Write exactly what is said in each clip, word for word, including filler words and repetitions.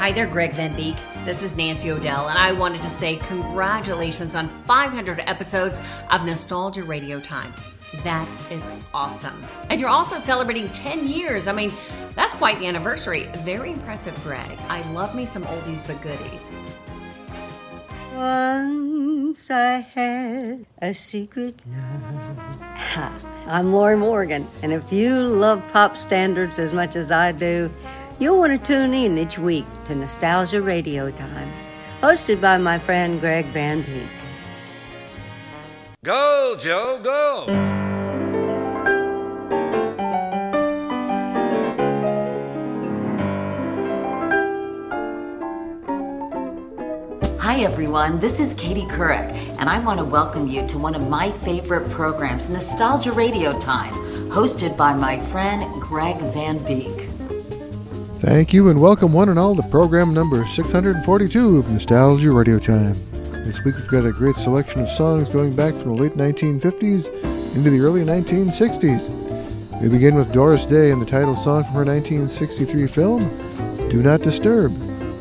Hi there, Greg Van Beek. This is Nancy O'Dell, and I wanted to say congratulations on five hundred episodes of Nostalgia Radio Time. That is awesome. And you're also celebrating ten years. I mean, that's quite the anniversary. Very impressive, Greg. I love me some oldies but goodies. Once I had a secret love. Ha. I'm Lori Morgan, and if you love pop standards as much as I do, you'll want to tune in each week to Nostalgia Radio Time, hosted by my friend Greg Van Beek. Go, Joe, go! Hi everyone, this is Katie Couric, and I want to welcome you to one of my favorite programs, Nostalgia Radio Time, hosted by my friend Greg Van Beek. Thank you and welcome one and all to program number six hundred forty-two of Nostalgia Radio Time. This week we've got a great selection of songs going back from the late nineteen fifties into the early nineteen sixties. We begin with Doris Day and the title song from her nineteen sixty-three film, Do Not Disturb.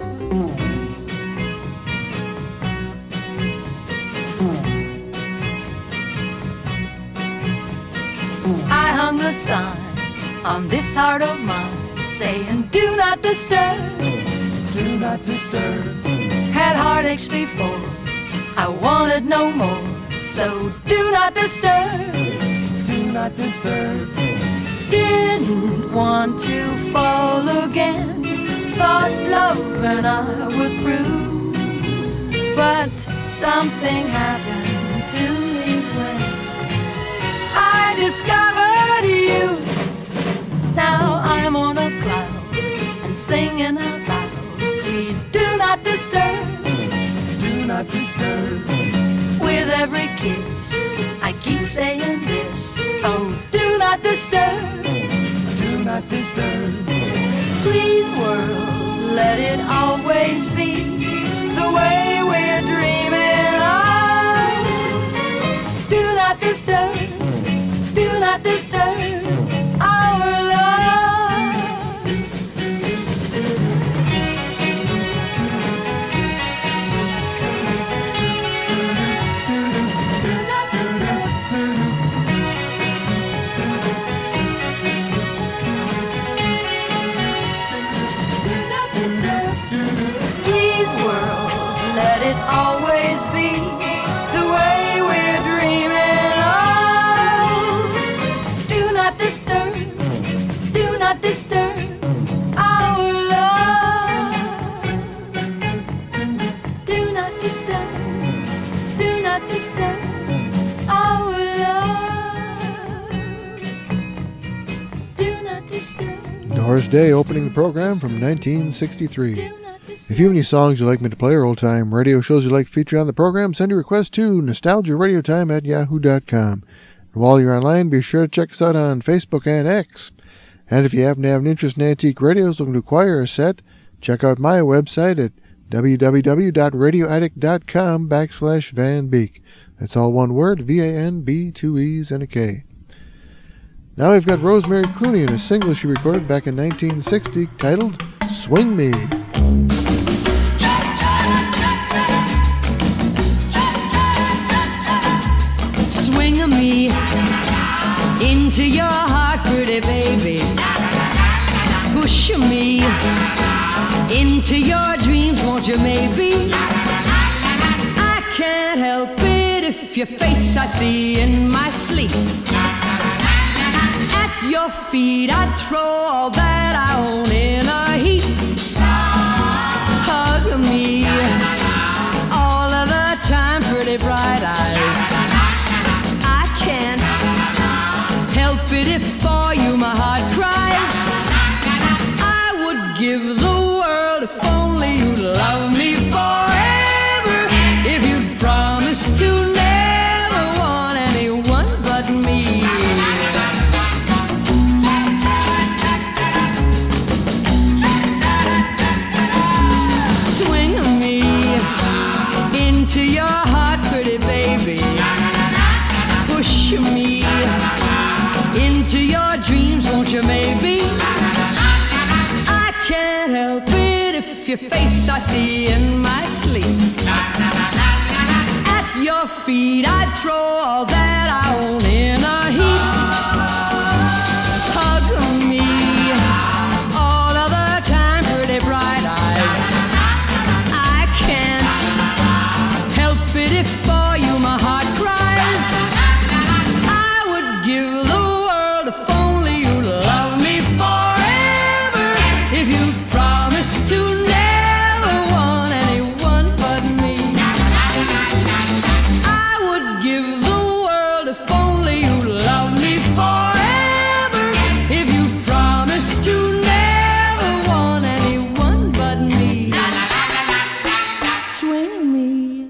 I hung the sign on this heart of mine, saying do not disturb, do not disturb. Had heartaches before, I wanted no more, so do not disturb, do not disturb. Didn't want to fall again, thought love and I were through, but something happened to me when I discovered you. Now I'm on a cloud and singing out loud, please do not disturb, do not disturb. With every kiss I keep saying this, oh do not disturb, do not disturb. Please world, let it always be the way we're dreaming of. Do not disturb, do not disturb our love. Please world, let it always be the way we're dreaming of. Do not disturb, do not disturb our love. Do not disturb, do not disturb our love. Do not disturb. Doris Day opening the program from nineteen sixty-three. If you have any songs you'd like me to play or old-time radio shows you'd like to feature on the program, send a request to nostalgia radio time at yahoo dot com. And while you're online, be sure to check us out on Facebook and X. And if you happen to have an interest in antique radios looking to acquire a set, check out my website at www.radioaddict.com backslash Van Beek. That's all one word, V A N B, two E's, and a K. Now we've got Rosemary Clooney in a single she recorded back in nineteen sixty titled Swing Me. Swing me into your heart, pretty baby. Push me into your dreams, won't you, maybe? I can't help it if your face I see in my sleep. At your feet I'd throw all that I own in a heap. Hug me all of the time, pretty bright eyes. I can't help it if for you my heart cries. I would give the world if only you'd love me forever, if you'd promise to never want anyone but me. your face I see in my sleep. At your feet I'd throw all that I own in a heap. Hug me all of the time, pretty bright eyes. I can't help it if for you my heart cries. I would give the world if only you'd love me forever. If you promise to never want anyone but me. I would give the world if only you'd love me forever. If you promise to never want anyone but me. Swing me.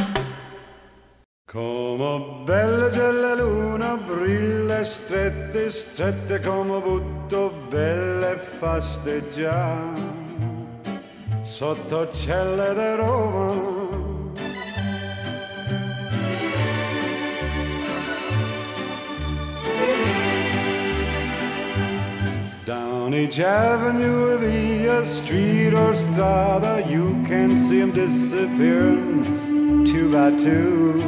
Come bella c'è la luna, brilla strette, strette come butto, belle fasteggia sotto celle di Roma. Down each avenue, via street or strada, you can see 'em disappearing two by two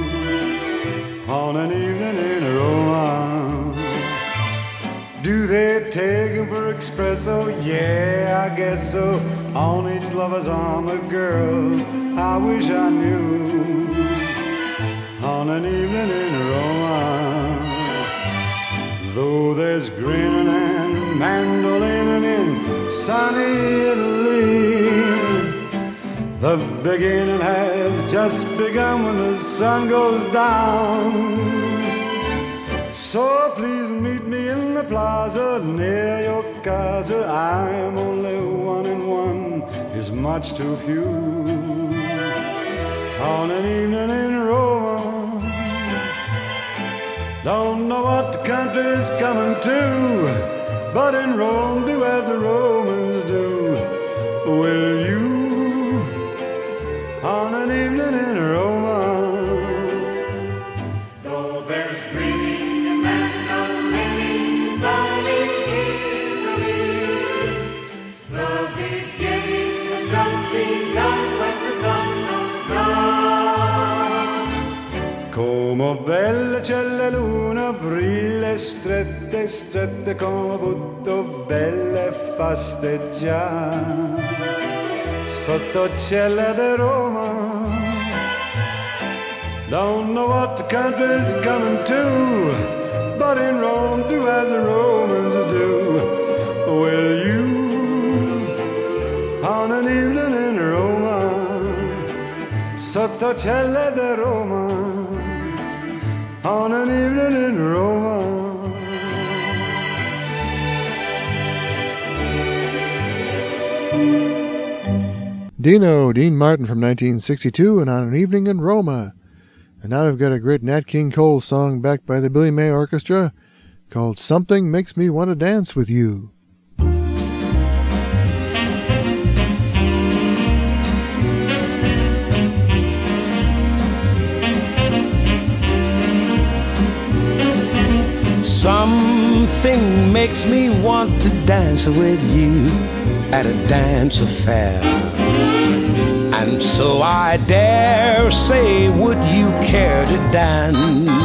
on an evening in Roma. Do they take him for espresso? Yeah, I guess so. On each lover's arm a girl I wish I knew on an evening in Roma. Though there's grinning and mandolining in sunny Italy, the beginning has just begun when the sun goes down. So please meet me in the plaza near your casa. I am only one and one is much too few on an evening in Roma. Don't know what the country's coming to, but in Rome do as the Romans do. Will you on an evening in Roma? Though there's greeting and mandolining, sunny Italy, the beginning has just begun when the sun goes down. Come bella c'è la luna, brilla strette, strette come butto, belle fasteggia sotto celle di Roma. Don't know what the country's coming to, but in Rome do as the Romans do. Will you on an evening in Roma, sotto celle di Roma, on an evening in Roma. Dino, Dean Martin from nineteen sixty-two, and On an Evening in Roma. And now we've got a great Nat King Cole song backed by the Billy May Orchestra called Something Makes Me Want to Dance with You. Something makes me want to dance with you at a dance affair. And so I dare say, would you care to dance?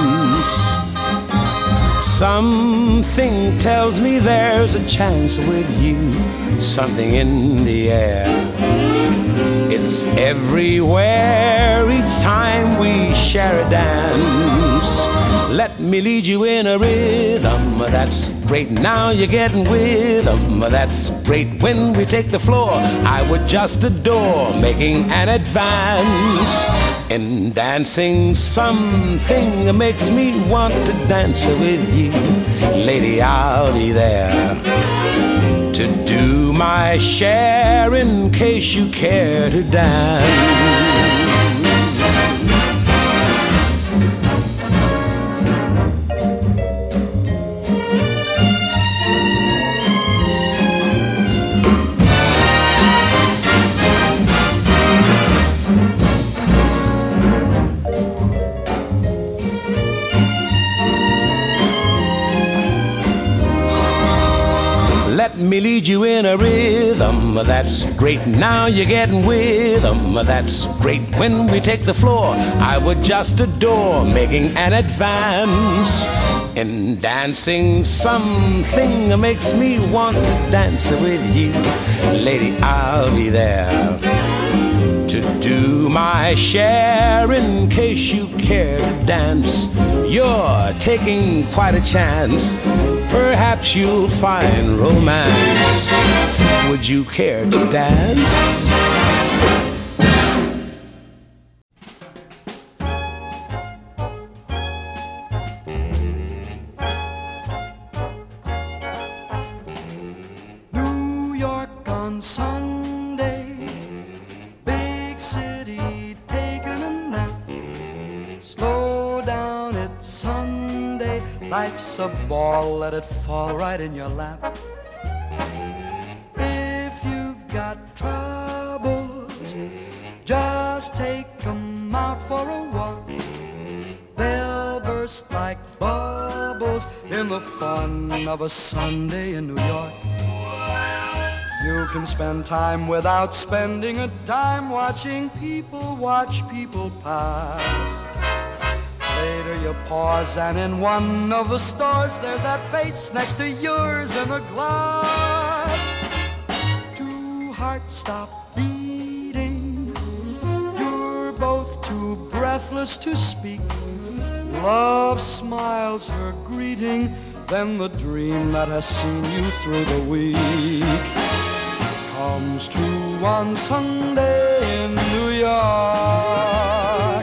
Something tells me there's a chance with you, something in the air. It's everywhere each time we share a dance. Let me lead you in a rhythm, that's great. Now you're getting with them, that's great. When we take the floor, I would just adore making an advance in dancing. Something makes me want to dance with you. Lady, I'll be there to do my share in case you care to dance. me lead you in a rhythm. That's great. Now you're getting with 'em. That's great. When we take the floor, I would just adore making an advance in dancing. Something makes me want to dance with you. Lady, I'll be there to do my share in case you care to dance. You're taking quite a chance. Perhaps you'll find romance. Would you care to dance? New York on Sunday, big city taking a nap. Slow down, it's Sunday. Life's a ball, let it fall right in your lap. If you've got troubles, just take 'em out for a walk. They'll burst like bubbles in the fun of a Sunday in New York. You can spend time without spending a dime watching people watch people pass. Later you pause and in one of the stores there's that face next to yours in a glass. Two hearts stop beating. You're both too breathless to speak. Love smiles her greeting, then the dream that has seen you through the week comes true on Sunday in New York.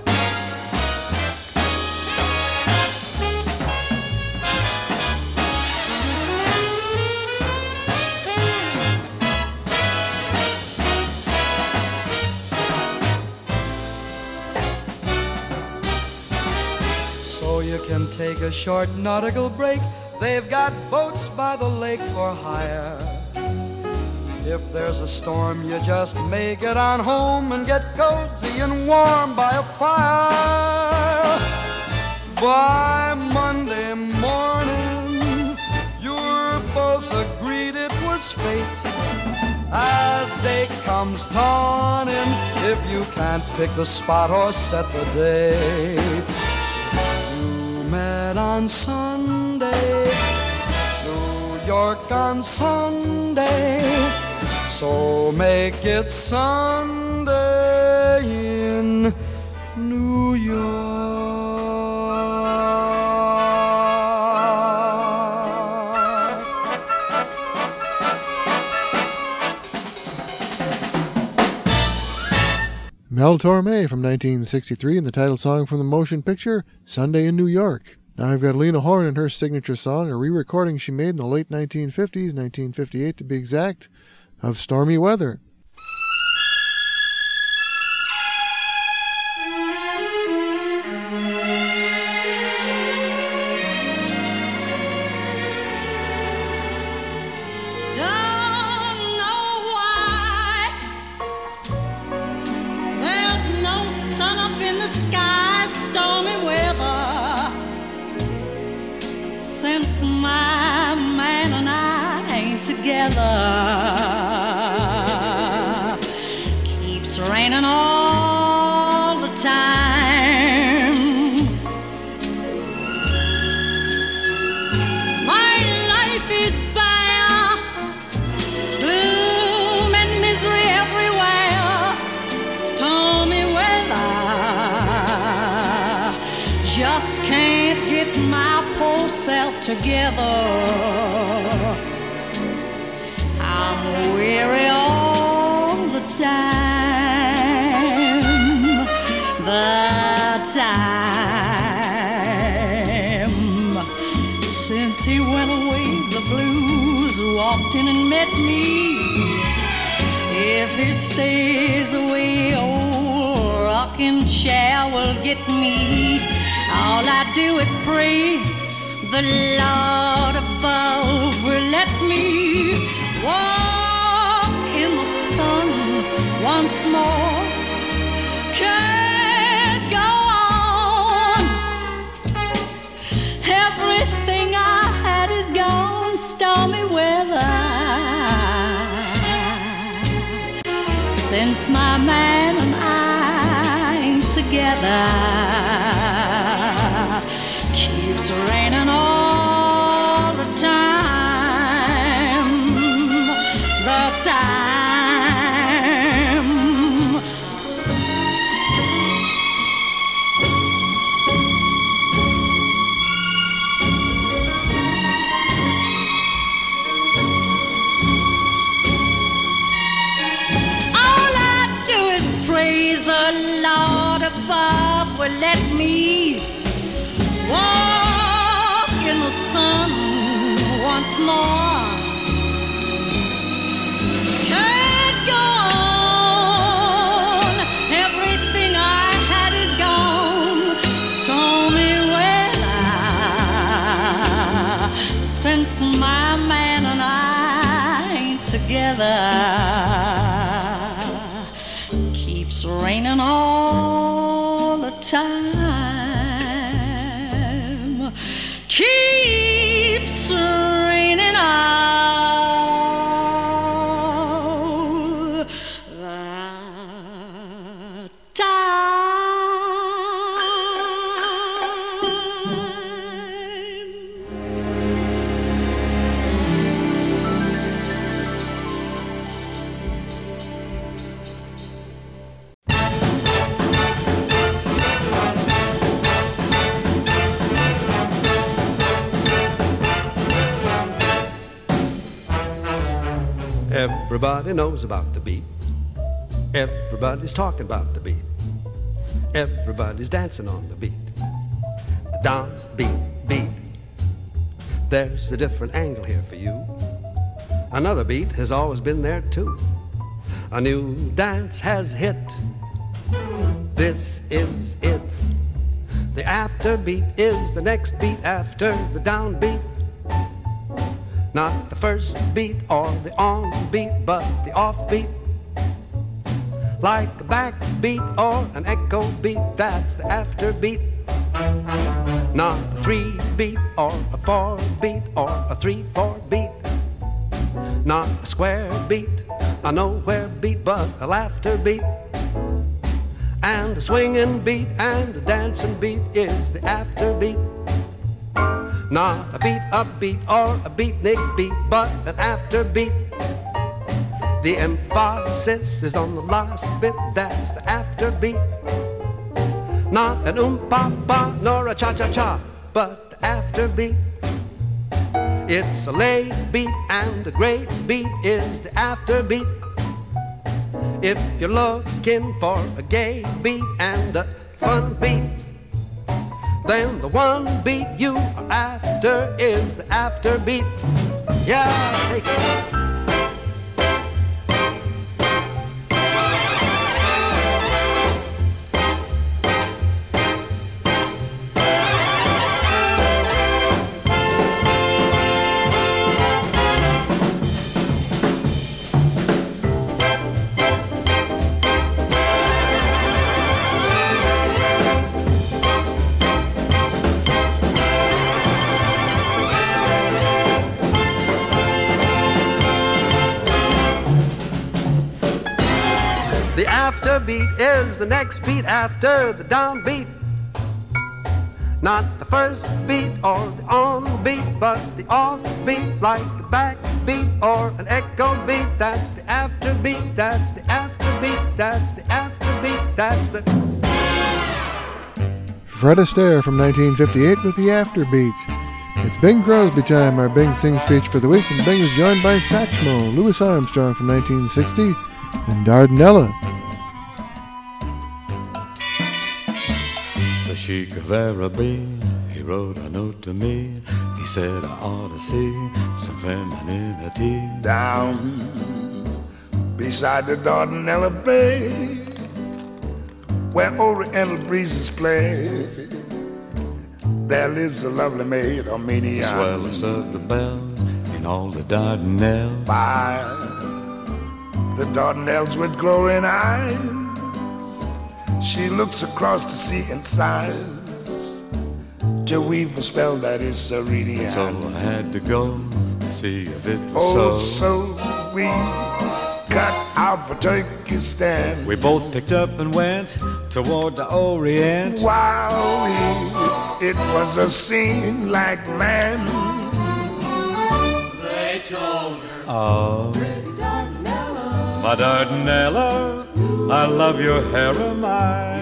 So you can take a short nautical break. They've got boats by the lake for hire. If there's a storm, you just make it on home and get cozy and warm by a fire. By Monday morning, you're both agreed it was fate. As day comes dawning, if you can't pick the spot or set the date, you met on Sunday, New York on Sunday. So make it Sunday in New York. Mel Torme from nineteen sixty-three and the title song from the motion picture Sunday in New York. Now I've got Lena Horne and her signature song, a re-recording she made in the late nineteen fifties, nineteen fifty-eight to be exact, of Stormy Weather. Since my man and I ain't together, keeps raining all the time. My life is bare, gloom and misery everywhere, stormy weather. Just can't get my poor self together. I'm weary all the time, the time. Since he went away, the blues walked in and met me. If he stays away, old rocking chair will get me. All I do is pray the Lord above will let me walk in the sun once more. Can't go on. Everything I had is gone. Stormy weather. since my man and I ain't together. Keeps raining all the time, the time. Above will let me walk in the sun once more. Can't go on. Everything I had is gone. Stormy weather since my man and I ain't together. Keeps raining all the time, keeps raining all the time. Everybody knows about the beat. Everybody's talking about the beat. Everybody's dancing on the beat. The down beat, beat. There's a different angle here for you. Another beat has always been there too. A new dance has hit. This is it. The after beat is the next beat after the down beat. Not the first beat or the on beat, but the off beat. Like a back beat or an echo beat, that's the after beat. Not a three beat or a four beat or a three four beat. Not a square beat, a nowhere beat, but a laughter beat. And a swinging beat and a dancing beat is the after beat. Not a beat up beat or a beatnik beat, but an after beat. The emphasis is on the last bit, that's the after beat. Not an um-pa-pa nor a cha-cha-cha, but the after beat. It's a late beat and a great beat is the after beat. If you're looking for a gay beat and a fun beat, then the one beat you are after is the after beat. Yeah, take it. Beat is the next beat after the down beat. Not the first beat or the on beat, but the off beat, like a back beat or an echo beat. That's the after beat, that's the after beat, that's the after beat, that's the... Fred Astaire from nineteen fifty-eight with the after beat. It's Bing Crosby time, our Bing Sing speech for the week, and Bing is joined by Satchmo, Louis Armstrong from nineteen sixty, and Dardanella. Sheik of Araby, he wrote a note to me. He said I ought to see some femininity down beside the Dardanella Bay, where Oriental breezes play. There lives a lovely maid, Armenian, the swellest of the bells in all the Dardanelles. By the Dardanelles with glowing eyes, she looks across the sea and sighs to weave a spell that is Ceridian. So I had to go to see if it was oh, so. so we cut out for Turkestan. We both picked up and went toward the Orient. Wow, it was a scene like man. They told her, oh, my Dardanella, I love your harem. I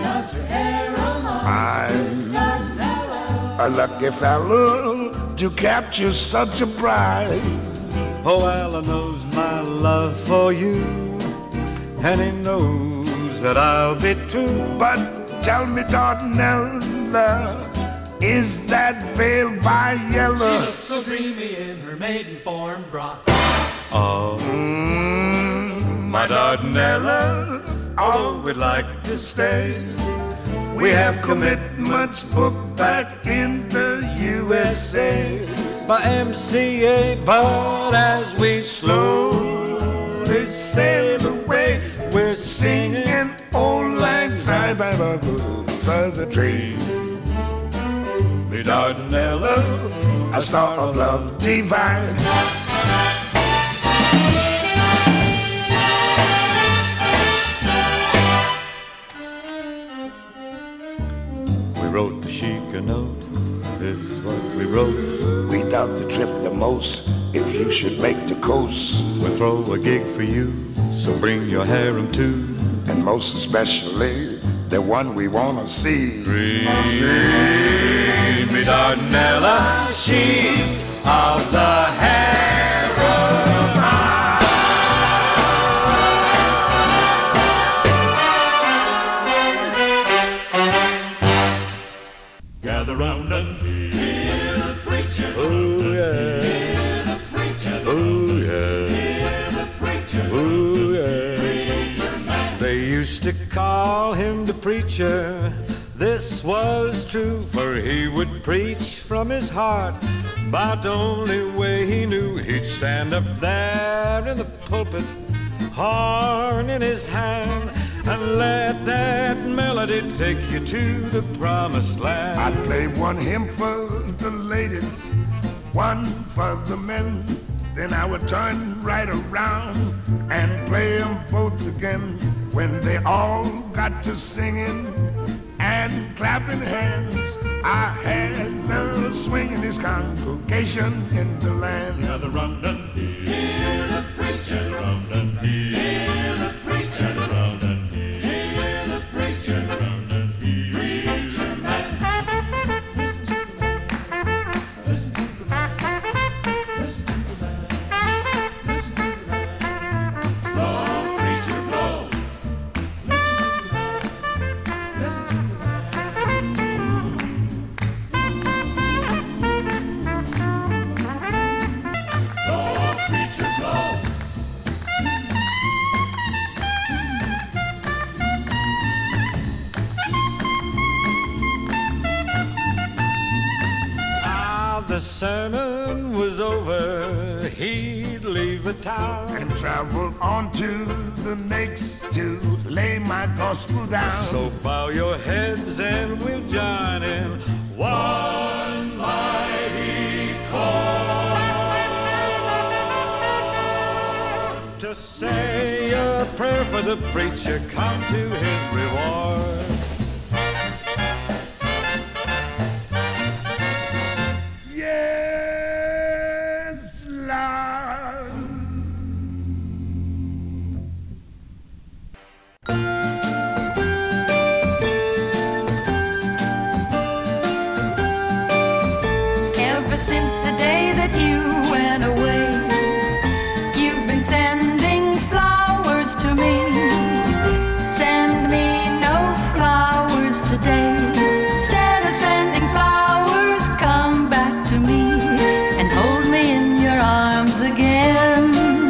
I'm a lucky fellow to capture such a prize. Oh, Ella knows my love for you, and he knows that I'll be true. But tell me, Dardanella, is that veil Viola? She looks so dreamy in her maiden form bra. Oh, mm, my Dardanella, oh, we'd like to stay. We have commitments booked back in the U S A by M C A, but as we slowly sail away, we're singing Old Lang Syne by the was a dream. Me Dardanella, a star of love divine. We wrote the chic a note. This is what we wrote. We doubt the trip the most if you should make the coast. We'll throw a gig for you, so bring your harem too. And most especially the one we wanna see. Read me Dardanella, she's of the harem. Gather round and hear the preacher. Oh yeah. Hear the preacher. Oh yeah. Hear the preacher. Oh yeah. Preacher man. They used to call him the preacher. This was true, for he would preach from his heart. About the only way he knew, he'd stand up there in the pulpit, horn in his hand, and let that melody take you to the promised land. I'd play one hymn for the ladies, one for the men. Then I would turn right around and play them both again. When they all got to singing and clapping hands, I had the swingingest congregation in the land. Gather round and hear the preacher. Gather round and hear the preacher. Gather round and hear the preacher. Gather round and hear the preacher man. Listen to the man. Listen to the man. Listen to the man. Blow, preacher, blow. Listen to the man. Listen to the man. Blow, preacher, blow. The sermon was over, he'd leave the town and travel on to the next to lay my gospel down. So bow your heads and we'll join in one mighty chord to say a prayer for the preacher, come to his reward. Yes, Lord. Ever since the day that you went away, you've been sending flowers to me. Send me no flowers today. Instead of sending flowers, come back to me and hold me in your arms again.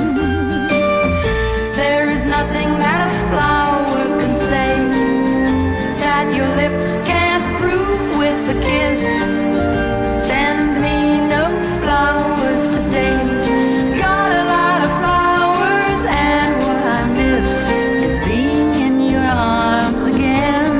There is nothing that a flower can say that your lips can't prove with a kiss. Send me no flowers today. Got a lot of flowers, and what I miss is being in your arms again.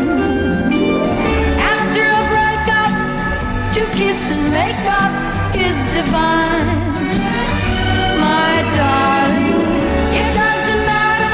After a breakup, to kiss and make up is divine. My darling, it doesn't matter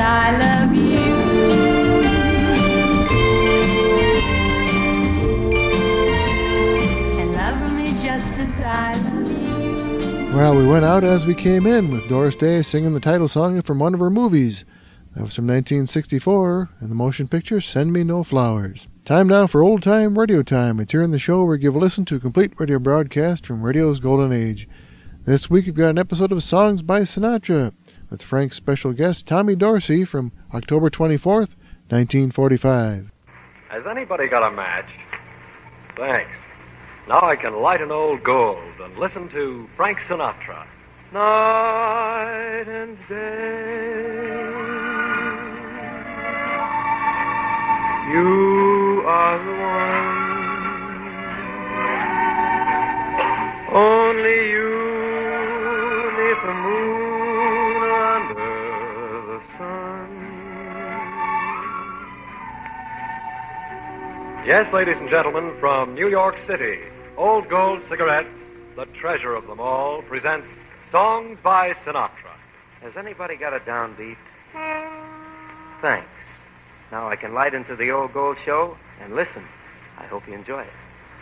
I love you. And love me just as I love you. Well, we went out as we came in with Doris Day singing the title song from one of her movies. That was from nineteen sixty-four in the motion picture Send Me No Flowers. Time now for Old Time Radio Time. It's here in the show where we give a listen to a complete radio broadcast from radio's golden age. This week we've got an episode of Songs by Sinatra with Frank's special guest Tommy Dorsey from October twenty-fourth, nineteen forty-five. Has anybody got a match? Thanks. Now I can light an old gold and listen to Frank Sinatra. Night and day, you are the one, only you neath the moon or under the sun. Yes, ladies and gentlemen, from New York City, Old Gold Cigarettes, the treasure of them all, presents Songs by Sinatra. Has anybody got a downbeat? Thanks. Now I can light into the Old Gold Show and listen. I hope you enjoy it.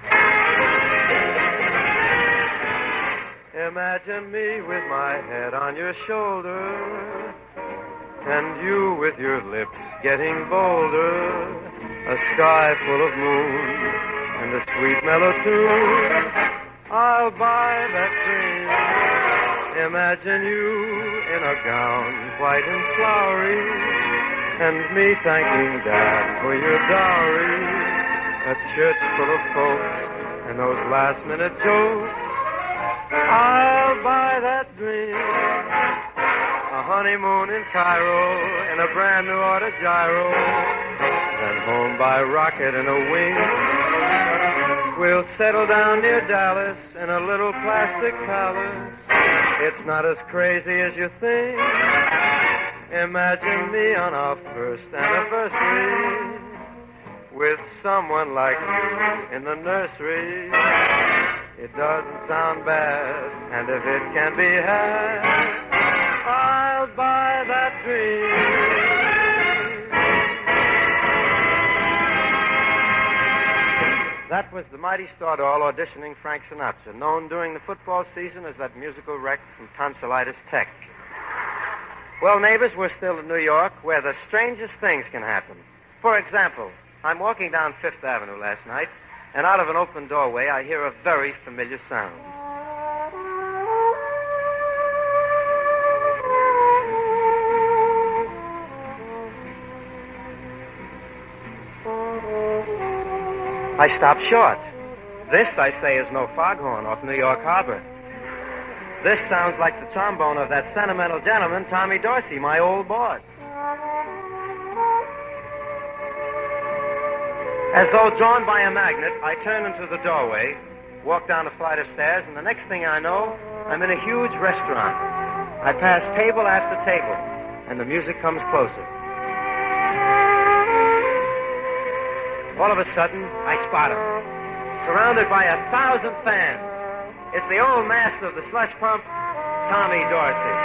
Imagine me with my head on your shoulder, and you with your lips getting bolder, a sky full of moon and a sweet mellow tune. I'll buy that dream. Imagine you in a gown white and flowery, and me thanking Dad for your dowry. A church full of folks and those last-minute jokes. I'll buy that dream. A honeymoon in Cairo in a brand new auto gyro, then home by rocket in a wing. We'll settle down near Dallas in a little plastic palace. It's not as crazy as you think. Imagine me on our first anniversary with someone like you in the nursery. It doesn't sound bad, and if it can be had, I'll buy that dream. That was the Mighty Stardoll auditioning Frank Sinatra, known during the football season as that musical wreck from Tonsillitis Tech. Well, neighbors, we're still in New York, where the strangest things can happen. For example, I'm walking down Fifth Avenue last night, and out of an open doorway, I hear a very familiar sound. I stop short. This, I say, is no foghorn off New York Harbor. This sounds like the trombone of that sentimental gentleman, Tommy Dorsey, my old boss. As though drawn by a magnet, I turn into the doorway, walk down a flight of stairs, and the next thing I know, I'm in a huge restaurant. I pass table after table, and the music comes closer. All of a sudden, I spot him, surrounded by a thousand fans. It's the old master of the slush pump, Tommy Dorsey.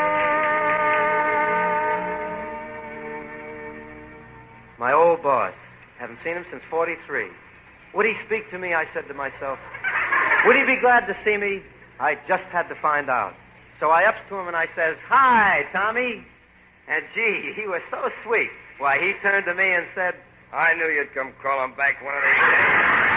My old boss. Haven't seen him since forty-three. Would he speak to me, I said to myself. Would he be glad to see me? I just had to find out. So I ups to him and I says, "Hi, Tommy." And gee, he was so sweet. Why, he turned to me and said, "I knew you'd come crawling back one of these days."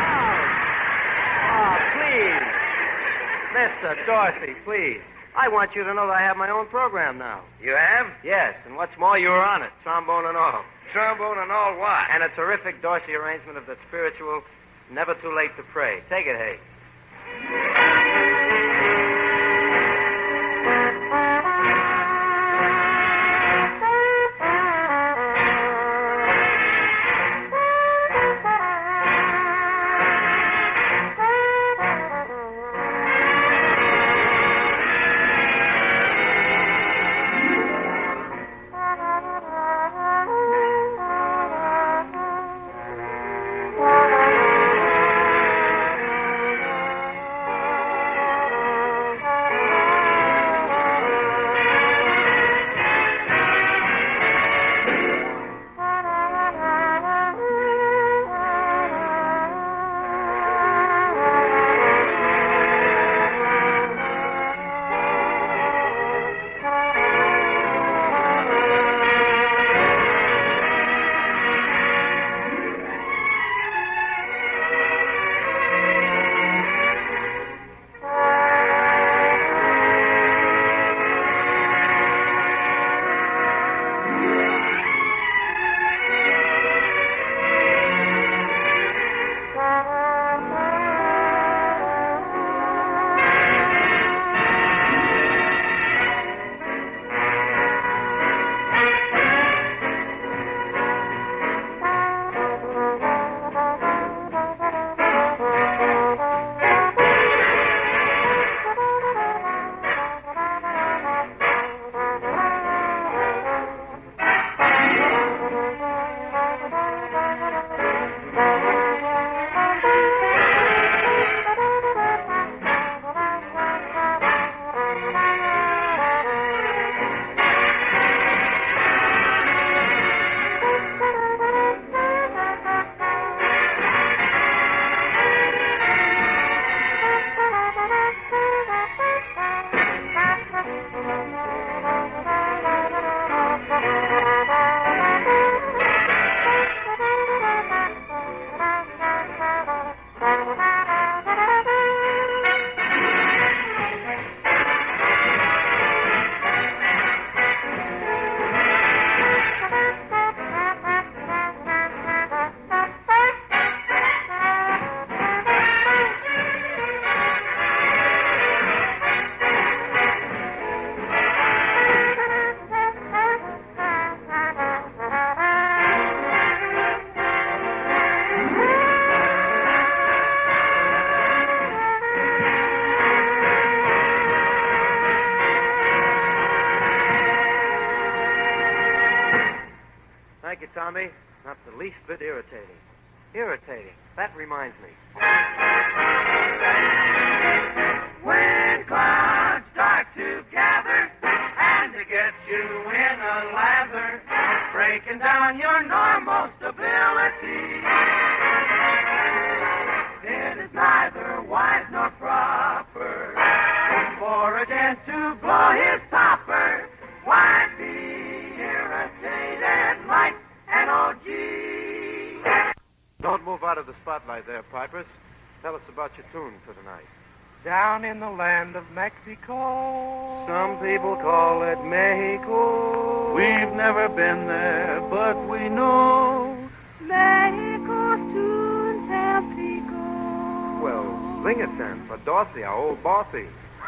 Oh, please. Mister Dorsey, please. I want you to know that I have my own program now. You have? Yes, and what's more, you were on it, trombone and all. Trombone and all what? And a terrific Dorsey arrangement of that spiritual Never Too Late to Pray. Take it, hey. Thank you, Tommy. Not the least bit irritating. Irritating. That reminds me. When clouds start to gather and to get you in a lather, breaking down your normal stability, it is neither wise nor proper for a gent to blow his topper. Why be irritated like an O G? Don't move out of the spotlight there, Pipers. Tell us about your tune for tonight. Down in the land of Mexico, Some people call it Mexico. we've never been there, but we know Mexico's to Tampico. Well, sing it then for Dorothy, our old bossy.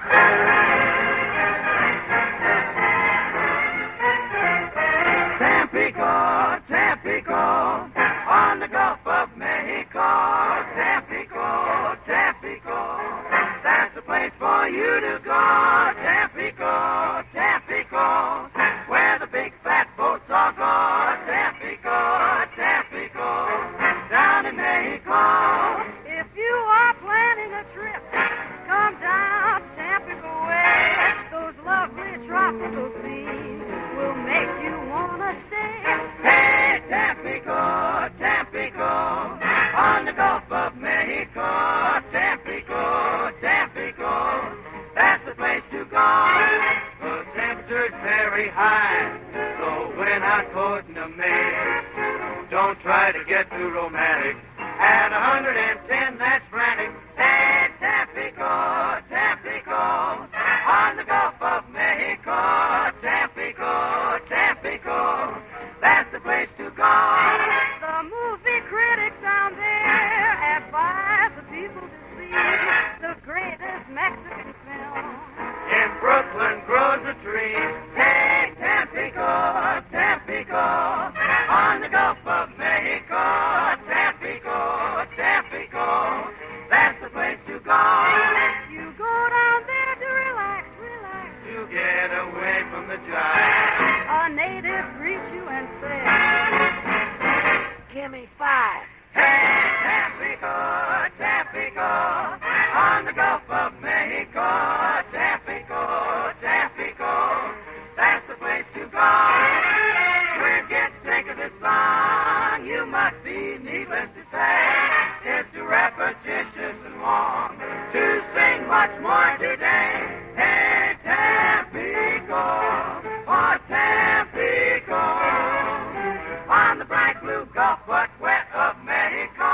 Tampico, Tampico, on the Gulf of Mexico. Tampico, Tampico, that's the place for you to go. Tampico, Tampico, where the big fat boats all go. Tampico, Tampico, down in Mexico. If you are planning a trip, come down Tampico way. Those lovely tropical scenes will make you wanna stay. Hey, Tampico, Tampico, on the Gulf of Mexico. Tampico, Tampico, that's the place to go. The temperature's very high, so when I courting a maid, don't try to get too romantic. At one hundred ten, that's frantic. Hey, Tampico, Tampico, on the Gulf of Mexico. Tampico, Tampico, that's the place to go. The movie critics down there advise the people to see the greatest Mexican film. In Brooklyn grows a tree. Hey, Tampico, Tampico, on the Gulf of Mexico. Tampico, Tampico, that's the place to go. You go down there to relax, relax. To get away from the jive. A native greets you and says, Give me five. Hey, Tampico, Tampico, on the Gulf of Mexico. Tampico, Tampico, that's the place to go. We're getting sick of this song. You must be needless to say. It's too repetitious and long to sing much more today. Hey, Tampico, oh, Tampico, on the bright blue Gulf, but wet of Mexico.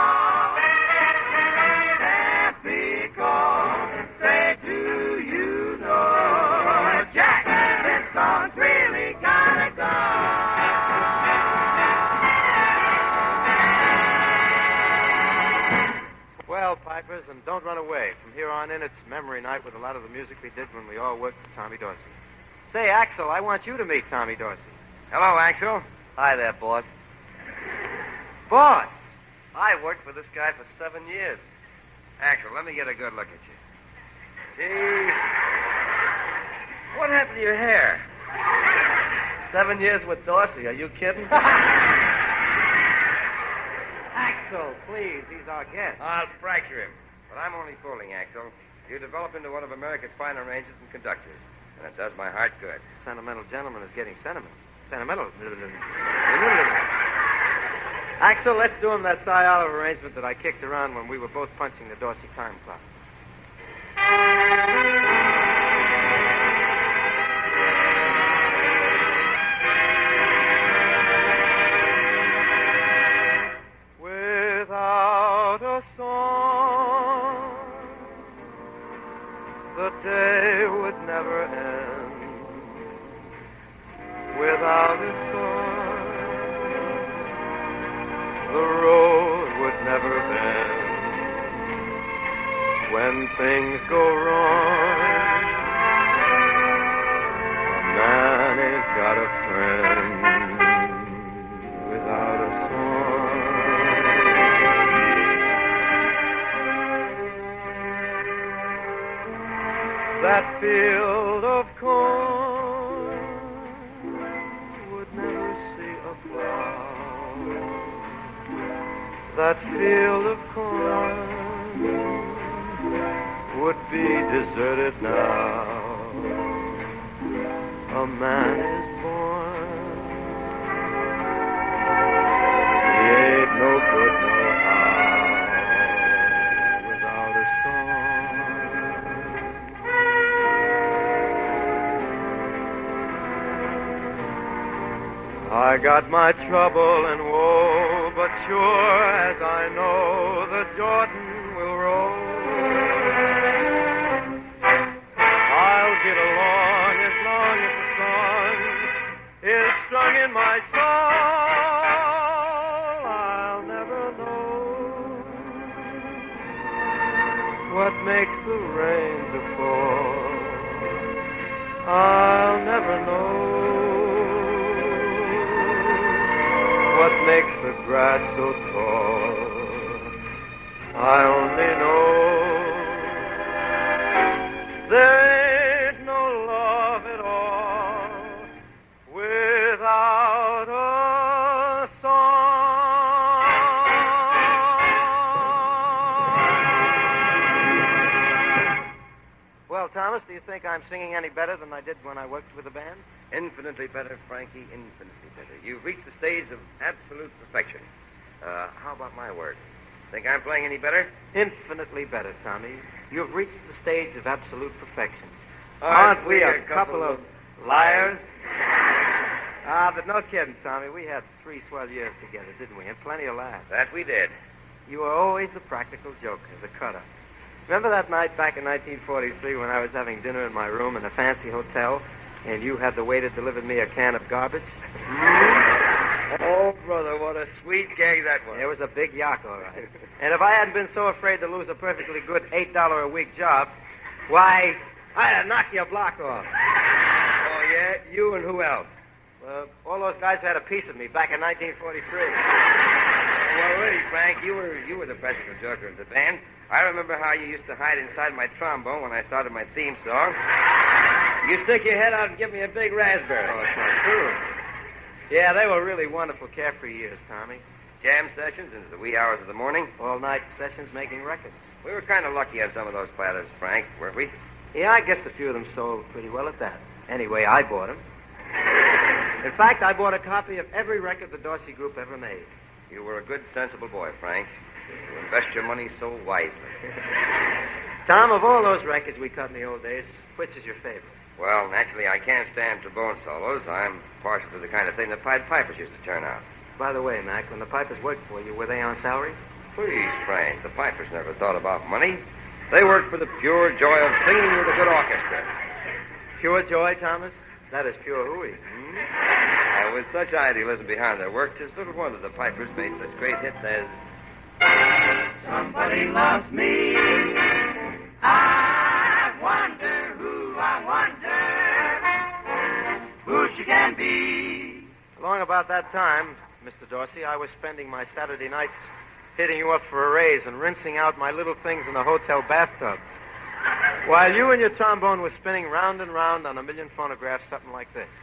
Tampico, say, do you know, Jack, this song's really gotta go. Well, Pipers, and don't run away. From here on in, it's memory night with a lot of the music we did when we all worked with Tommy Dorsey. Say, Axel, I want you to meet Tommy Dorsey. Hello, Axel. Hi there, boss. Boss! I worked for this guy for seven years. Axel, let me get a good look at you. Gee, what happened to your hair? Seven years with Dorsey, are you kidding? Axel, please, he's our guest. I'll fracture him. But I'm only fooling, Axel. You develop into one of America's fine arrangers and conductors, and it does my heart good. Sentimental gentleman is getting sentiment. Sentimental. Axel, let's do him that Cy Oliver arrangement that I kicked around when we were both punching the Dorsey time clock. Without a song, the day would never end. Without a song, the road would never bend. When things go wrong, a man ain't got a friend without a song. That field of corn would never see a flower that field of corn would be deserted now. A man is born. He ain't no good no how without a song. I got my trouble and woe, but sure as I know the Jordan will roll, I'll get along as long as the song is strung in my soul. I'll never know what makes the rain to fall. I'll never know what makes the grass so tall. I only know there ain't no love at all without a song. Well, Thomas, do you think I'm singing any better than I did when I worked with the band? Infinitely better, Frankie, infinitely better. You've reached the stage of absolute perfection. Uh, how about my work? Think I'm playing any better? Infinitely better, Tommy. You've reached the stage of absolute perfection. Aren't Aren't we a couple of liars? Ah, but no kidding, Tommy. We had three swell years together, didn't we? And plenty of laughs. That we did. You were always the practical joker, the cut-up. Remember that night back in nineteen forty-three when I was having dinner in my room in a fancy hotel, and you had the waiter deliver me a can of garbage? Oh, brother, what a sweet gag that was. It was a big yak, all right. And if I hadn't been so afraid to lose a perfectly good eight dollars a week job, why, I'd have knocked your block off. Oh, yeah? You and who else? Uh, all those guys who had a piece of me back in nineteen forty-three. Well, really, Frank, you were you were the practical joker of the band. I remember how you used to hide inside my trombone when I started my theme song. You stick your head out and give me a big raspberry. Oh, it's not true. Yeah, they were really wonderful, carefree years, Tommy. Jam sessions into the wee hours of the morning. All-night sessions making records. We were kind of lucky on some of those platters, Frank, weren't we? Yeah, I guess a few of them sold pretty well at that. Anyway, I bought them. In fact, I bought a copy of every record the Dorsey Group ever made. You were a good, sensible boy, Frank. You invest your money so wisely. Tom, of all those records we cut in the old days, which is your favorite? Well, naturally, I can't stand trombone solos. I'm partial to the kind of thing the Pied Pipers used to turn out. By the way, Mac, when the Pipers worked for you, were they on salary? Please, Frank, the Pipers never thought about money. They worked for the pure joy of singing with a good orchestra. Pure joy, Thomas? That is pure hooey. Hmm? Uh, with such idealism behind their work, it's little wonder the Pipers made such great hits as... Somebody loves me. I wonder who, I wonder who she can be. Along about that time, Mister Dorsey, I was spending my Saturday nights hitting you up for a raise and rinsing out my little things in the hotel bathtubs, while you and your trombone were spinning round and round on a million phonographs, something like this.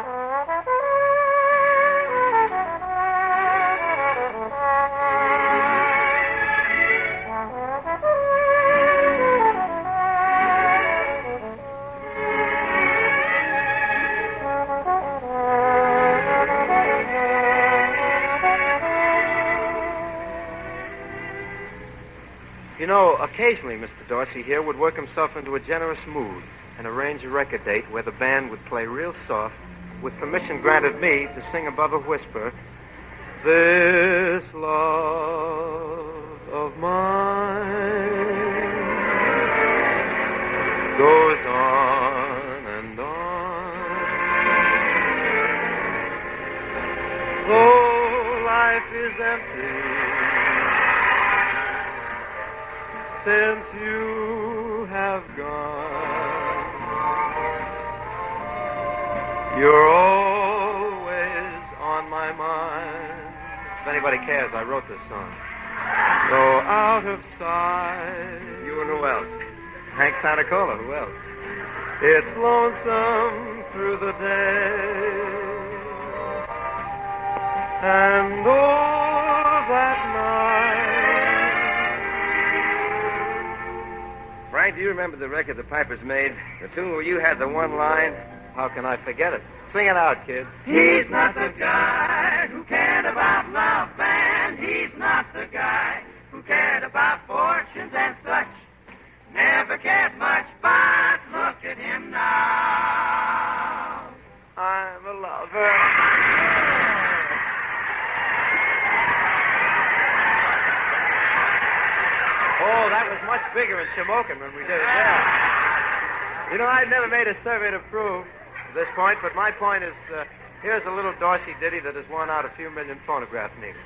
You know, occasionally Mister Dorsey here would work himself into a generous mood and arrange a record date where the band would play real soft, with permission granted me to sing above a whisper, "This love of mine goes on and on, though life is empty since you have gone. You're always on my mind." If anybody cares, I wrote this song. Though out of sight. You and who else? Hank Santacola, who else? It's lonesome through the day, And oh, that night. Frank, do you remember the record the Pipers made? The tune where you had the one line? How can I forget it? Sing it out, kids. He's not the guy who cared about love, and he's not the guy who cared about fortunes and such. Never cared much, but look at him now. I'm a lover. Oh, that was much bigger in Shamokin when we did it, yeah. You know, I've never made a survey to prove at this point, but my point is, uh, here's a little Dorsey ditty that has worn out a few million phonograph needles.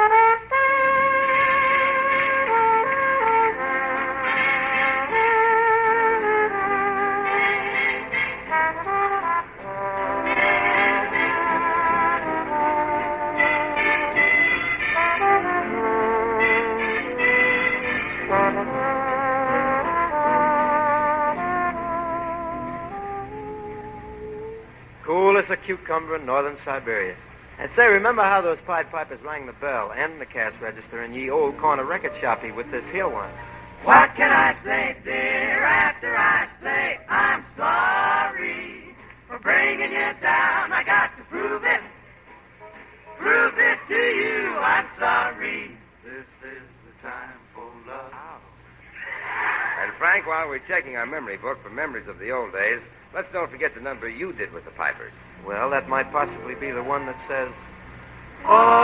Cool as a cucumber in northern Siberia. And say, remember how those Pied Pipers rang the bell and the cash register in ye old corner record shoppy with this here one? What can I say, dear, after I say I'm sorry for bringing you down? I got to prove it, prove it to you. I'm sorry. This is the time for love. And Frank, while we're checking our memory book for memories of the old days, let's don't forget the number you did with the Pipers. Well, that might possibly be the one that says, A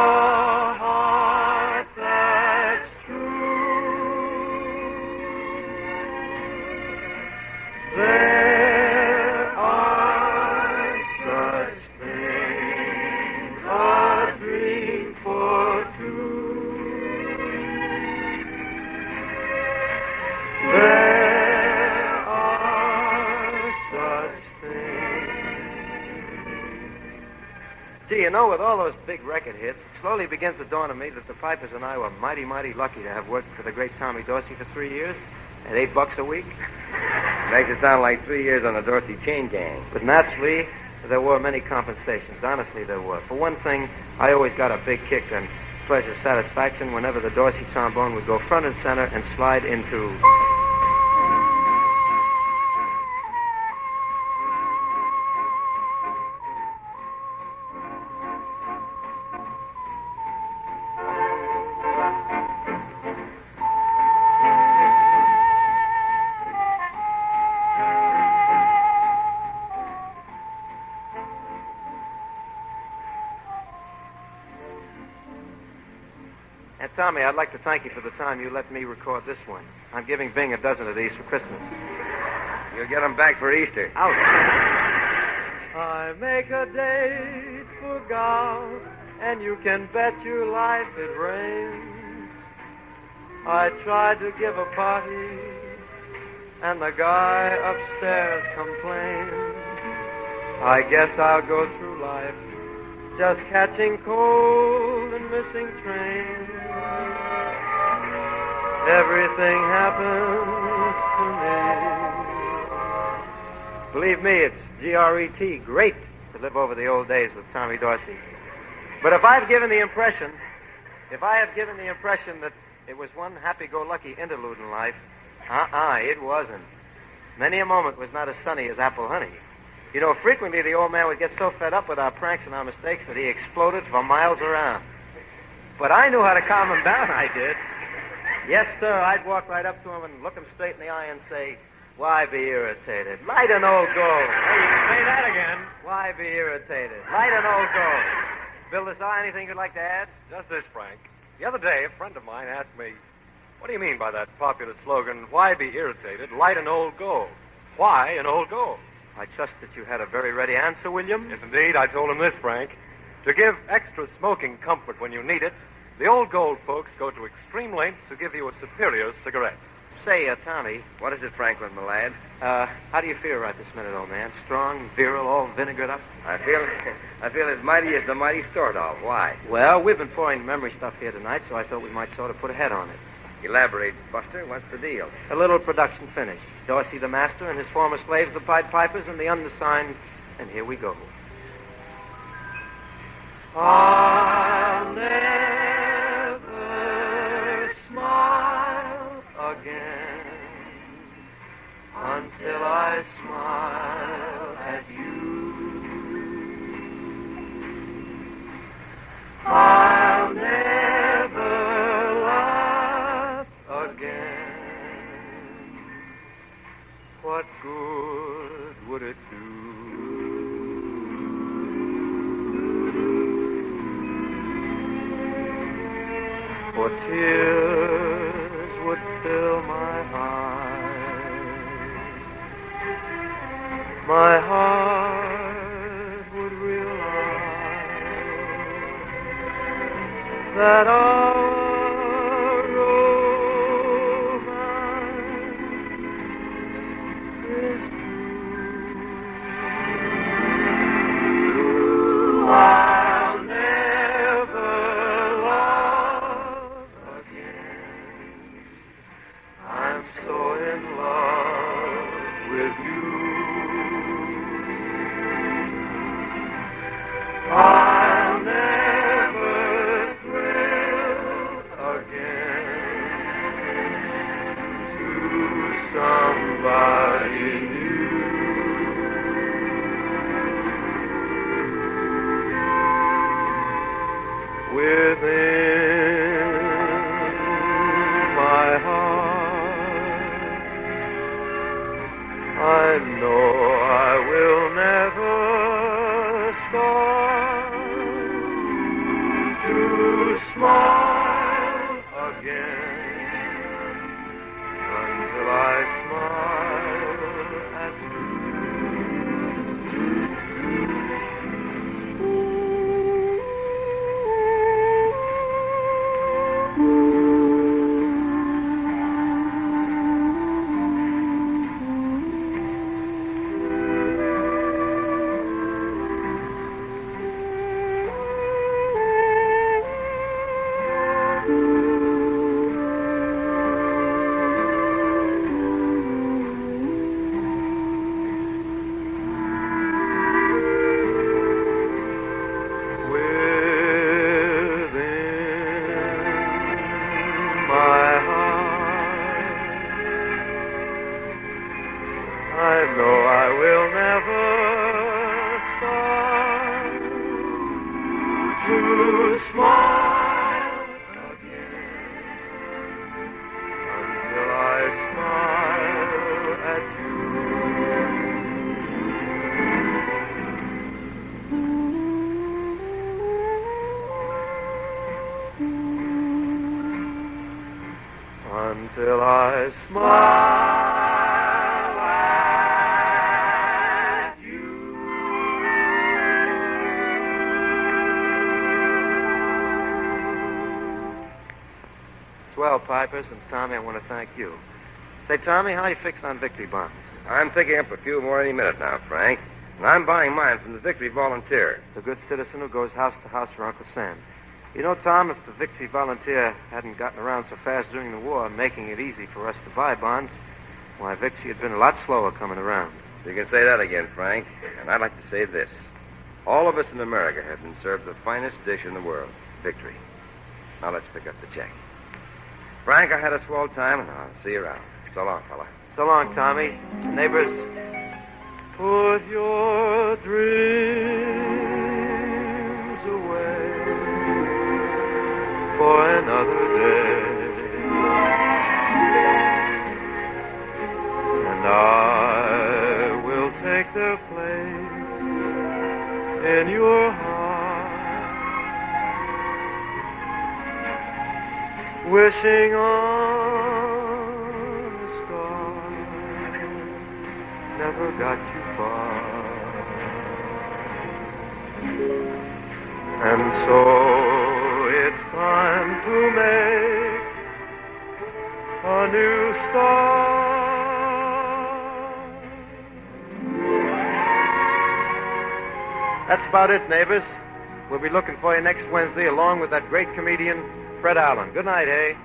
heart that's true. There are such things, a dream for two. There are such Gee, you know, with all those big record hits, it slowly begins to dawn on me that the Pipers and I were mighty, mighty lucky to have worked for the great Tommy Dorsey for three years at eight bucks a week. Makes it sound like three years on the Dorsey chain gang. But naturally, there were many compensations. Honestly, there were. For one thing, I always got a big kick and pleasure satisfaction whenever the Dorsey trombone would go front and center and slide into... Tommy, I'd like to thank you for the time you let me record this one. I'm giving Bing a dozen of these for Christmas. You'll get them back for Easter. Ouch. I make a date for golf, and you can bet your life it rains. I tried to give a party, and the guy upstairs complained. I guess I'll go through life just catching cold and missing trains. Everything happens to me. Believe me, it's G R E T, great to live over the old days with Tommy Dorsey. But if I've given the impression, if I have given the impression that it was one happy-go-lucky interlude in life, uh-uh, it wasn't. Many a moment was not as sunny as apple honey. You know, frequently the old man would get so fed up with our pranks and our mistakes that he exploded for miles around. But I knew how to calm him down, I did. Yes, sir, I'd walk right up to him and look him straight in the eye and say, why be irritated? Light an old gold. Hey, you can say that again. Why be irritated? Light an old gold. Bill DeSar, anything you'd like to add? Just this, Frank. The other day, a friend of mine asked me, what do you mean by that popular slogan, why be irritated? Light an old gold. Why an old gold? I trust that you had a very ready answer, William. Yes, indeed. I told him this, Frank. To give extra smoking comfort when you need it, the Old Gold folks go to extreme lengths to give you a superior cigarette. Say, uh, Tommy. What is it, Franklin, my lad? Uh, how do you feel right this minute, old man? Strong, virile, all vinegared up? I feel I feel as mighty as the mighty Stordal. Why? Well, we've been pouring memory stuff here tonight, so I thought we might sort of put a head on it. Elaborate, Buster. What's the deal? A little production finish. Dorsey the master and his former slaves, the Pied Pipers, and the undersigned. And here we go. I I'll never smile again until I smile at you. I'll never laugh again. What good would it do? For tears would fill my eyes. My heart would realize that our romance is true. I'll never love again. I'm so in love with you. I'll never thrill again to somebody new. Within my heart, I know I will never start to smile again until I smile at you. Until I smile at you. Swell, Pipers, and Tommy, I want to thank you. Say, Tommy, how are you fixed on victory bonds? I'm picking up a few more any minute now, Frank. And I'm buying mine from the Victory Volunteer. The good citizen who goes house to house for Uncle Sam. You know, Tom, if the Victory Volunteer hadn't gotten around so fast during the war, making it easy for us to buy bonds, why, Victory had been a lot slower coming around. You can say that again, Frank. And I'd like to say this. All of us in America have been served the finest dish in the world, victory. Now let's pick up the check. Frank, I had a swell time, and I'll see you around. So long, fella. So long, Tommy. Neighbors. Put your dreams away for another day, and I will take their place in your heart, wishing on a star never got you far. And so it's time to make a new start. That's about it, neighbors. We'll be looking for you next Wednesday along with that great comedian, Fred Allen. Good night, eh?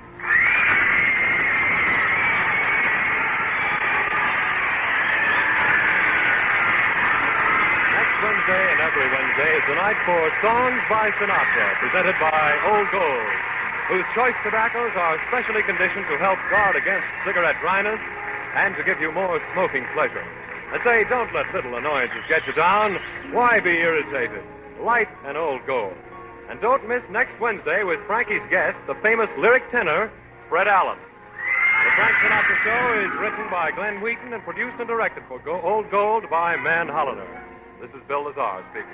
Next Wednesday Wednesday and every Wednesday is the night for Songs by Sinatra, presented by Old Gold, whose choice tobaccos are specially conditioned to help guard against cigarette dryness and to give you more smoking pleasure. And say, don't let little annoyances get you down. Why be irritated? Light an Old Gold. And don't miss next Wednesday with Frankie's guest, the famous lyric tenor, Fred Allen. The Frank Sinatra Show is written by Glenn Wheaton and produced and directed for Go- Old Gold by Man Hollander. This is Bill Lazar speaking.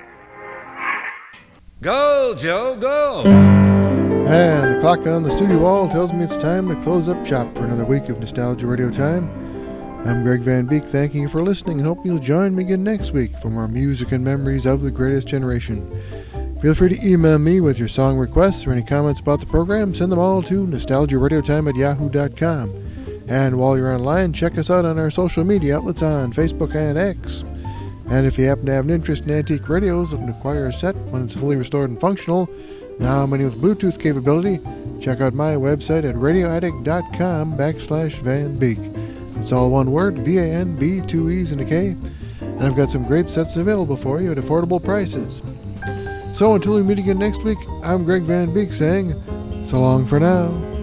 Go, Joe, go! And the clock on the studio wall tells me it's time to close up shop for another week of Nostalgia Radio Time. I'm Greg Van Beek, thanking you for listening and hope you'll join me again next week for more music and memories of the greatest generation. Feel free to email me with your song requests or any comments about the program. Send them all to nostalgia radio time at yahoo dot com. And while you're online, check us out on our social media outlets on Facebook and X. And if you happen to have an interest in antique radios looking to acquire a set when it's fully restored and functional, now many with Bluetooth capability, check out my website at radioaddict.com backslash Van Beek. It's all one word, V A N B, two E's and a K. And I've got some great sets available for you at affordable prices. So until we meet again next week, I'm Greg Van Beek saying, so long for now.